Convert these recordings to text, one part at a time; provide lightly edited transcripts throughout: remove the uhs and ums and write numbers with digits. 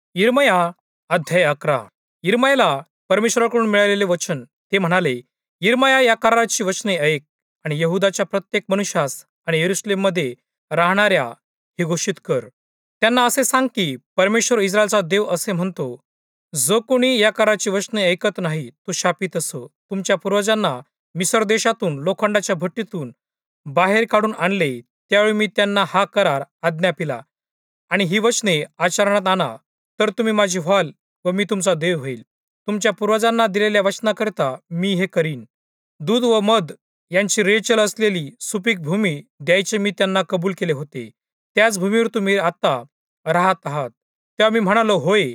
यिर्मया अध्याय 11. यिर्मयाला परमेश्वराकडून मिळालेले वचन. ते म्हणाले, यिर्मया, या कराराची वचने ऐक आणि यहुदाच्या प्रत्येक मनुष्यास आणि यरूशलेममध्ये राहणाऱ्या हे घोषित कर. त्यांना असे सांग की परमेश्वर इस्रायलचा देव असे म्हणतो, जो कोणी या कराराची वचने ऐकत नाही तो शापित असो. तुमच्या पूर्वजांना मिस्र देशातून लोखंडाच्या भट्टीतून बाहेर काढून आणले, त्यावेळी मी त्यांना हा करार आज्ञापिला आणि ही वचने आचरणात आणा, तर तुम्ही माझी व्हाल व मी तुमचा देव होईल. तुमच्या पूर्वजांना दिलेल्या वचनाकरिता मी हे करीन. दूध व मध यांची रेलचेल असलेली सुपीक भूमी द्यायचे मी त्यांना कबूल केले होते. त्याच भूमीवर तुम्ही आता राहत आहात. तेव्हा मी म्हणालो, होय.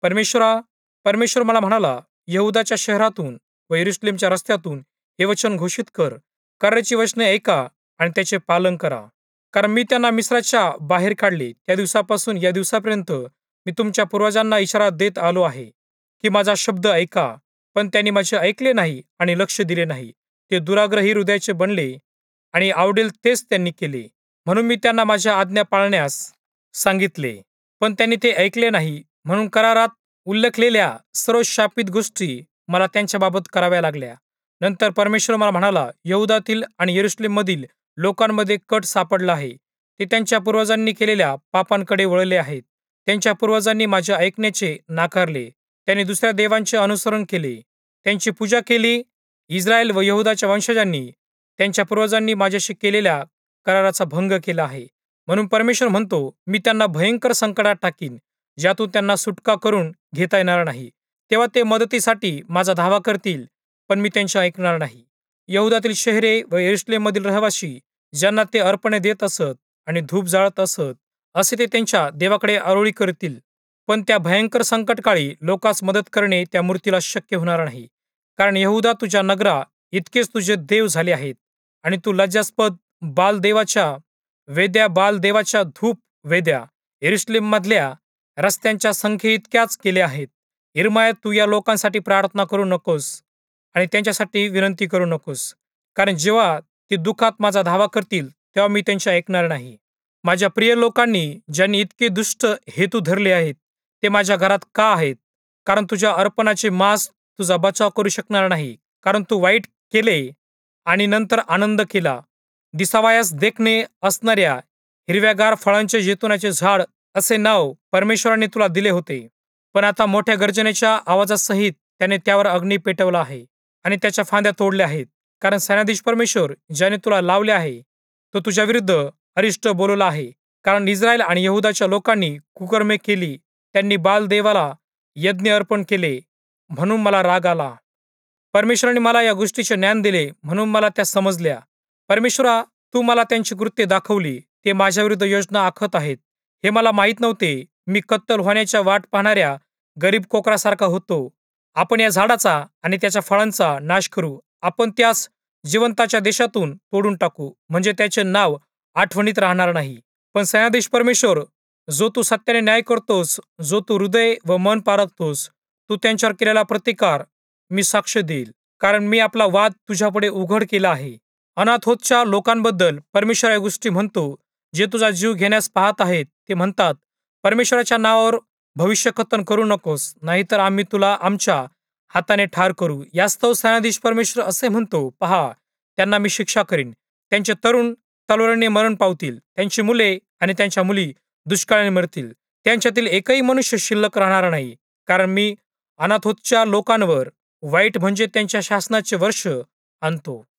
परमेश्वर मला म्हणाला, यहुदाच्या शहरातून व यरूशलेमच्या रस्त्यातून हे वचन घोषित कर. कराराची वचने ऐका आणि त्याचे पालन करा. कारण मी त्यांना मिस्राच्या बाहेर काढले त्या दिवसापासून या दिवसापर्यंत मी तुमच्या पूर्वजांना इशारा देत आलो आहे की माझा शब्द ऐका. पण त्यांनी माझे ऐकले नाही आणि लक्ष दिले नाही. ते दुराग्रही हृदयाचे बनले आणि आवडेल तेच त्यांनी केले. म्हणून मी त्यांना माझ्या आज्ञा पाळण्यास सांगितले, पण त्यांनी ते ऐकले नाही. म्हणून करारात उल्लेखलेल्या सर्व शापित गोष्टी मला त्यांच्याबाबत कराव्या लागल्या. नंतर परमेश्वर मला म्हणाला, यहुदातील आणि यरूशलेममधील लोकांमध्ये कट सापडला आहे. ते त्यांच्या पूर्वजांनी केलेल्या पापांकडे वळले आहेत. त्यांच्या पूर्वजांनी माझ्या ऐकण्याचे नाकारले. त्यांनी दुसऱ्या देवांचे अनुसरण केले, त्यांची पूजा केली. इस्रायल व यहुदाच्या वंशजांनी त्यांच्या पूर्वजांनी माझ्याशी केलेल्या कराराचा भंग केला आहे. म्हणून परमेश्वर म्हणतो, मी त्यांना भयंकर संकटात टाकीन, ज्यातून त्यांना सुटका करून घेता येणार नाही. तेव्हा ते मदतीसाठी माझा धावा करतील, पण मी त्यांचे ऐकणार नाही. यहुदातील शहरे व यरूशलेममधील रहिवासी, ज्यांना ते अर्पणे देत असत आणि धूप जाळत असत, असे ते त्यांच्या देवाकडे आरोळी करतील. पण त्या भयंकर संकटकाळी लोकांस मदत करणे त्या मूर्तीला शक्य होणार नाही. कारण यहुदा, तुझ्या नगरा इतकेच तुझे देव झाले आहेत आणि तू लज्जास्पद बाल देवाच्या धूप वेद्या यरूशलेममधल्या रस्त्यांच्या संख्येइतक्याच केल्या आहेत. यिर्मया, तू या लोकांसाठी प्रार्थना करू नकोस आणि त्यांच्यासाठी विनंती करू नकोस. कारण जेव्हा ते दुःखात माझा धावा करतील, तेव्हा मी त्यांचे ऐकणार नाही. माझ्या प्रिय लोकांनी, ज्यांनी इतके दुष्ट हेतू धरले आहेत, ते माझ्या घरात का आहेत? कारण तुझ्या अर्पणाचे मांस तुझा बचाव करू शकणार नाही. कारण तू वाईट केले आणि नंतर आनंद केला. दिसावयास देखणे असणाऱ्या हिरव्यागार फळांचे जैतुनाचे झाड असे नाव परमेश्वराने तुला दिले होते. पण आता मोठ्या गर्जनेच्या आवाजासहित त्याने त्यावर अग्नी पेटवला आहे आणि त्याच्या फांद्या तोडल्या आहेत. कारण सेनाधीश परमेश्वर, ज्याने तुला लावले आहे, तो तुझ्या विरुद्ध अरिष्ट बोलवला आहे. कारण इस्रायल आणि यहुदाच्या लोकांनी कुकर्मे केली. त्यांनी बाल देवाला यज्ञ अर्पण केले, म्हणून मला राग आला. परमेश्वराने मला या गोष्टीचे ज्ञान दिले, म्हणून मला त्या समजल्या. परमेश्वरा, तू मला त्यांची कृत्ये दाखवली. ते माझ्या विरुद्ध योजना आखत आहेत. हे मला माहीत नव्हते. मी कत्तल होण्याच्या वाट पाहणाऱ्या गरीब कोकरासारखा होतो. आपण या झाडाचा आणि त्याच्या फळांचा नाश करू. आपण त्यास जिवंताच्या देशातून तोडून टाकू, म्हणजे त्याचे नाव आठवणीत राहणार नाही. पण सेनाधीश परमेश्वर, जो तू सत्याने न्याय करतोस, जो तू हृदय व मन पारखतोस, तू त्यांच्यावर केलेला प्रतिकार मी साक्ष देईल. कारण मी आपला वाद तुझ्यापुढे उघड केला आहे. अनाथोतच्या लोकांबद्दल परमेश्वर या गोष्टी म्हणतो, जे तुझा जीव घेण्यास पाहत आहेत. ते म्हणतात, परमेश्वराच्या नावावर भविष्यकथन करू नकोस, नाहीतर आम्ही तुला आमच्या हाताने ठार करू. यास्तव सेनाधीश परमेश्वर असे म्हणतो, पहा, त्यांना मी शिक्षा करीन. त्यांचे तरुण तलवारीने मरण पावतील. त्यांची मुले आणि त्यांच्या मुली दुष्काळाने मरतील. त्यांच्यातील एकही मनुष्य शिल्लक राहणार नाही. कारण मी अनाथोतच्या लोकांवर वाईट, म्हणजे त्यांच्या शासनाचे वर्ष आणतो.